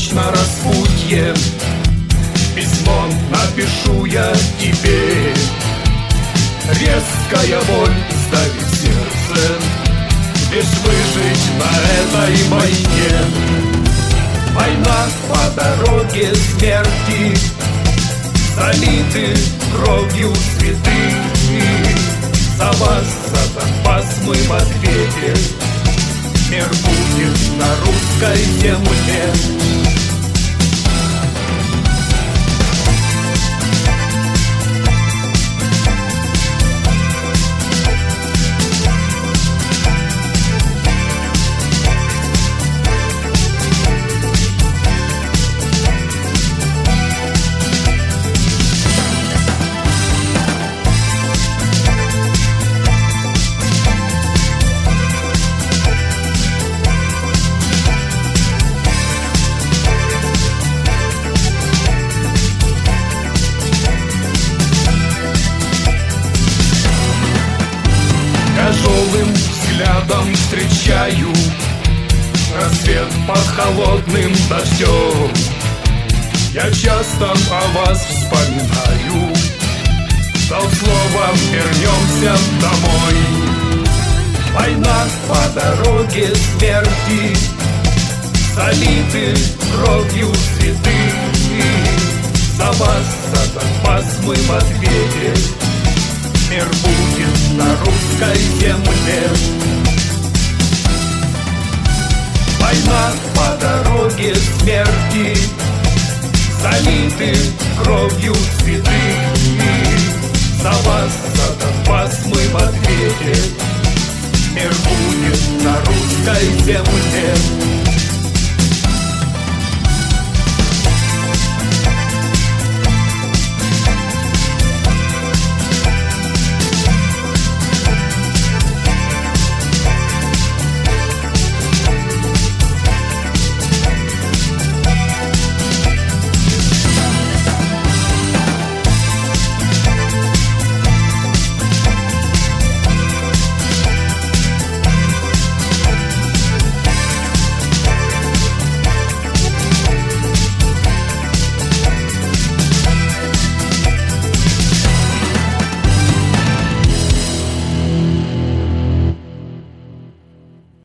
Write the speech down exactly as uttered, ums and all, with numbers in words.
вечно распутье. Письмо напишу я тебе. Резкая боль сдавит сердце, лишь выжить на этой войне. Война по дороге смерти, залиты кровью цветы. За вас, за Донбасс мы в ответе. Мир будет на русской земле. Тяжелым взглядом встречаю рассвет под холодным дождем. Я часто о вас вспоминаю. Дал слово, вернемся домой. Война по дороге смерти, залиты кровью цветы. За вас, за Донбасс мы в ответе. Мир будет на русской земле. Война по дороге смерти, залиты кровью цветы. За вас, за Донбасс мы в ответе. Мир будет на русской земле.